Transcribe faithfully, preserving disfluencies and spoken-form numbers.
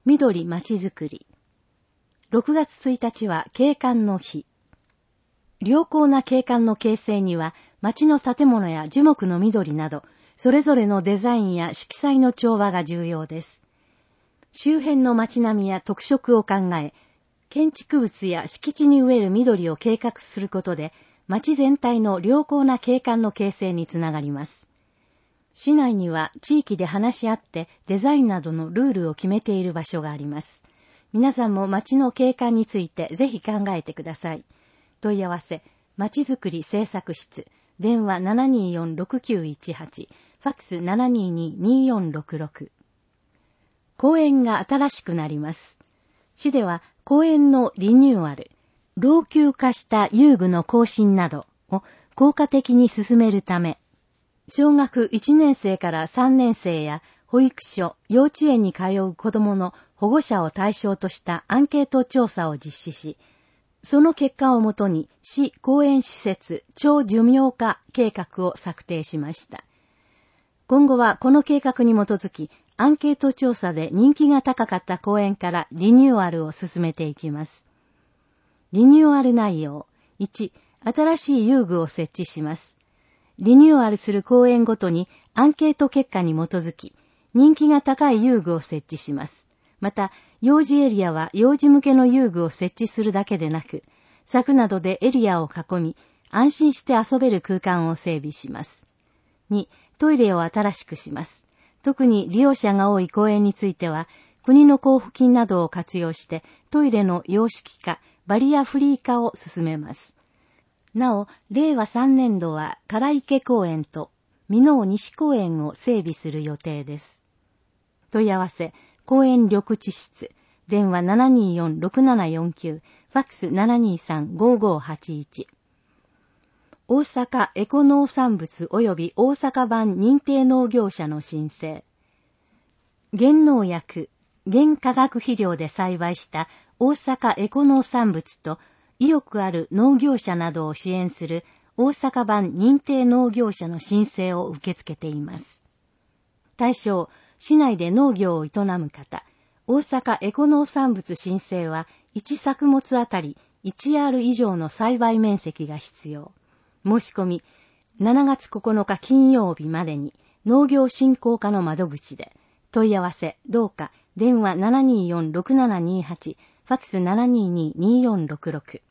緑まちづくり。ろくがつついたちは景観の日。良好な景観の形成には、街の建物や樹木の緑など、それぞれのデザインや色彩の調和が重要です。周辺の街並みや特色を考え、建築物や敷地に植える緑を計画することで、街全体の良好な景観の形成につながります。市内には地域で話し合ってデザインなどのルールを決めている場所があります。皆さんも街の景観についてぜひ考えてください。問い合わせ、まちづくり政策室、電話 ななにーよんろくきゅういちはち、ファックス ななにーにーにーよんろくろく。公園が新しくなります。市では公園のリニューアル、老朽化した遊具の更新などを効果的に進めるため、小学いちねんせいからさんねんせいや保育所、幼稚園に通う子どもの保護者を対象としたアンケート調査を実施し、その結果をもとに市公園施設長寿命化計画を策定しました。今後はこの計画に基づき、アンケート調査で人気が高かった公園からリニューアルを進めていきます。リニューアル内容。いち、新しい遊具を設置します。リニューアルする公園ごとにアンケート結果に基づき、人気が高い遊具を設置します。また、幼児エリアは幼児向けの遊具を設置するだけでなく、柵などでエリアを囲み、安心して遊べる空間を整備します。に、トイレを新しくします。特に利用者が多い公園については、国の交付金などを活用してトイレの洋式化、バリアフリー化を進めます。なお、れいわさんねんどは唐池公園と箕面西公園を整備する予定です。問い合わせ、公園緑地室、電話 ななにーよんろくななよんきゅう、ファックス ななにーさんごーごーはちいち。大阪エコ農産物及び大阪版認定農業者の申請。原農薬、原化学肥料で栽培した大阪エコ農産物と意欲ある農業者などを支援する大阪版認定農業者の申請を受け付けています。対象、市内で農業を営む方、大阪エコ農産物申請はいちさくもつあたりいちアール以上の栽培面積が必要。申し込み、しちがつここのか金曜日までに農業振興課の窓口で、問い合わせ、どうか、電話 ななにーよんろくななにーはち、ファックス ななにーにーにーよんろくろく。